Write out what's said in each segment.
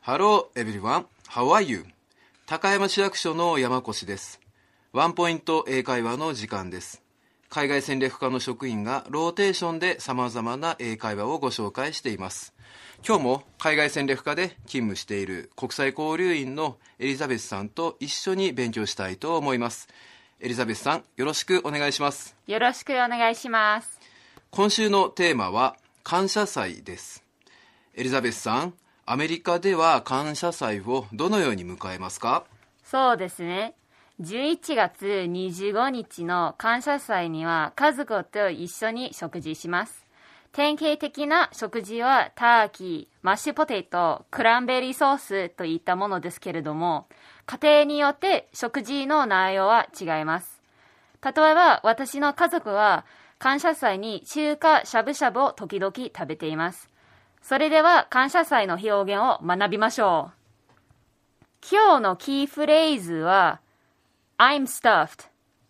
Hello everyone, how are you? 高山市役所の山越です。ワンポイント英会話の時間です。海外戦略課の職員がローテーションで様々な英会話をご紹介しています。今日も海外戦略課で勤務している国際交流員のエリザベスさんと一緒に勉強したいと思います。エリザベスさん、よろしくお願いします。 よろしくお願いします。 今週のテーマは感謝祭です。エリザベスさん、アメリカでは感謝祭をどのように迎えますか？ そうですね。11月25日の感謝祭には家族と一緒に食事します。典型的な食事はターキー、マッシュポテト、クランベリーソースといったものですけれども、家庭によって食事の内容は違います。例えば私の家族は感謝祭に中華しゃぶしゃぶを時々食べています。それでは感謝祭の表現を学びましょう。今日のキーフレーズは I'm stuffed.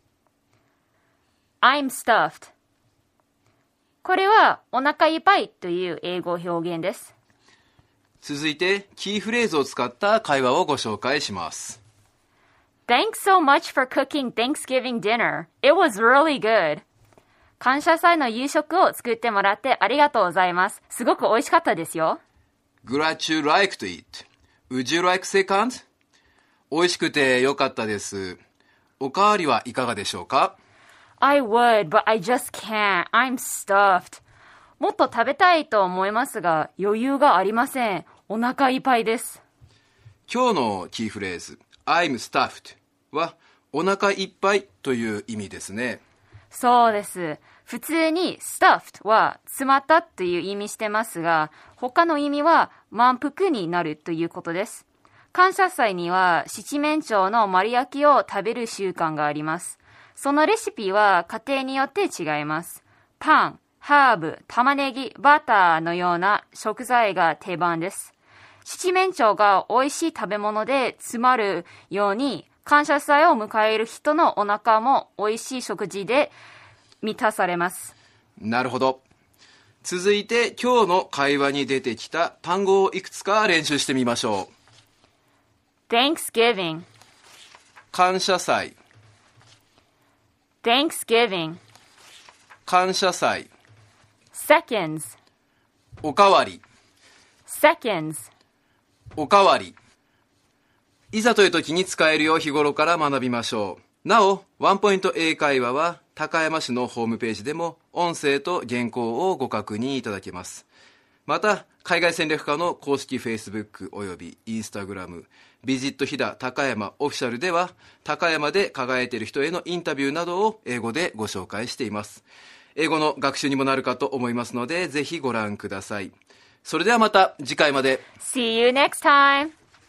I'm stuffed. これはお腹いっぱいという英語表現です。 続いてキーフレーズを使った会話をご紹介します。 Thanks so much for cooking Thanksgiving dinner. It was really good. 感謝祭の夕食を作ってもらってありがとうございます。すごく美味しかったですよ。 Glad you liked it. Would you like second? 美味しくてよかったです。おかわりはいかがでしょうか？ I would, but I just can't. I'm stuffed. もっと食べたいと思いますが、余裕がありません。お腹いっぱいです。 今日のキーフレーズ I'm stuffed はお腹いっぱいという意味ですね。 そうです。普通に stuffed は詰まったという意味してますが、他の意味は満腹になるということです。感謝祭には七面鳥の丸焼きを食べる習慣があります。そのレシピは家庭によって違います。パン、ハーブ、玉ねぎ、バターのような食材が定番です。七面鳥が美味しい食べ物で詰まるように、感謝祭を迎える人のお腹も美味しい食事で満たされます。 なるほど。続いて今日の会話に出てきた単語をいくつか練習してみましょう。 Thanksgiving 感謝祭、 Thanksgiving 感謝祭、 Seconds おかわり、 Seconds おかわり。いざという時に使えるよう日頃から学びましょう。なお、ワンポイント英会話は高山市のホームページでも音声と原稿をご確認いただけます。また、海外戦略課の公式 Facebook および Instagram、ビジット飛騨高山オフィシャルでは、高山で輝いている人へのインタビューなどを英語でご紹介しています。英語の学習にもなるかと思いますので、ぜひご覧ください。それではまた次回まで。 See you next time!